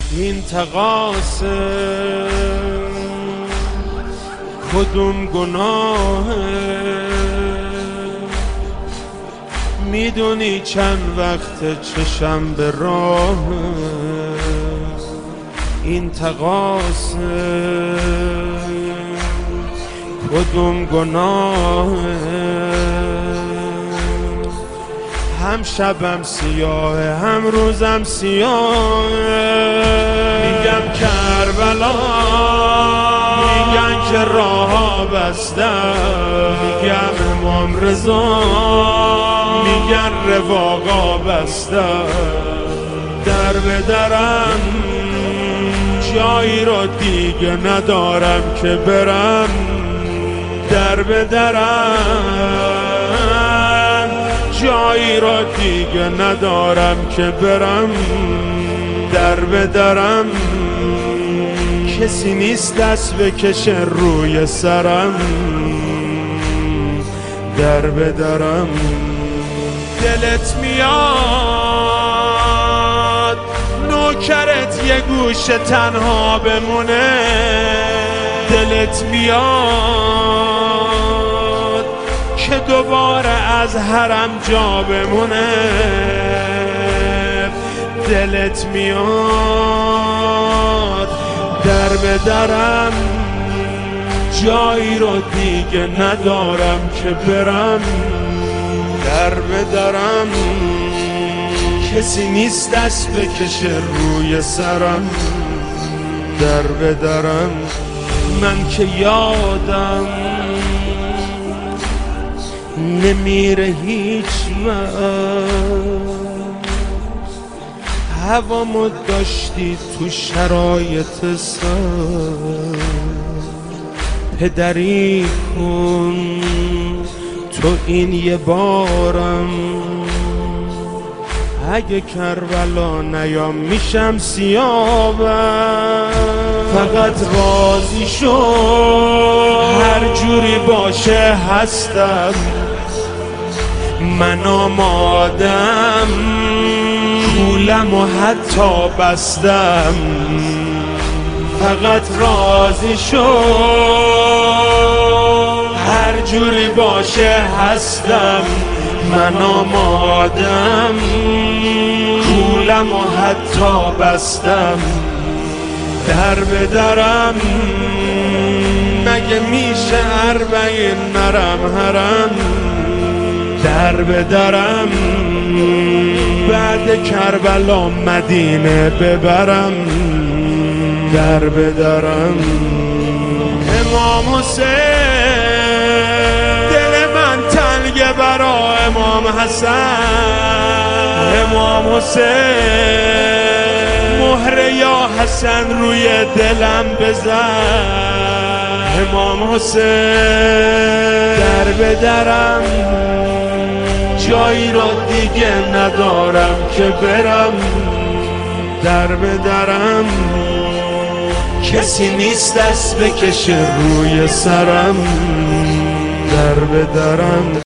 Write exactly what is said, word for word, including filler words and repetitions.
این تقاصه کدوم گناهه؟ میدونی چند وقت چشم به راه این تقاصه کدوم گناهه؟ هم شبم سیاهه هم روزم سیاهه. میگم کربلا، میگن که راه‌ها بسته، میگم امام رضا، میگن رواقا بسته. در به درم جایی رو دیگه ندارم که برم، در به درم جایی را دیگه ندارم که برم، در به درم کسی نیست دست بکشه روی سرم، در به درم. دلت میاد نوکرت یه گوشه تنها بمونه، دلت میاد که دوباره از حرم جا بمونه، دلت میاد در به درم جایی رو دیگه ندارم که برم، در به درم کسی نیست دست بکشه روی سرم، در به درم. من که یادم نمیره هیچ وقت، هوامو داشتی تو شرایط سر، پدری کن تو این یه بارم، اگه کربلا نیام میشم سیاهم. فقط راضی شو هر جوری باشه هستم، من آمادم کولم و حتی بستم. فقط راضی شو هر جوری باشه هستم، من آمادم کولم و حتی بستم، در به درم. مگه میشه اربعین نرم حرم، در به درم. بعد کربلا مدینه ببرم، در به درم. امام حسین دل من تنگه برا امام حسن، امام حسین مهر یا حسن روی دلم بزن، امام حسین در به درم جایی را دیگه ندارم که برم، در به درم کسی نیست دست بکشه روی سرم، در به درم.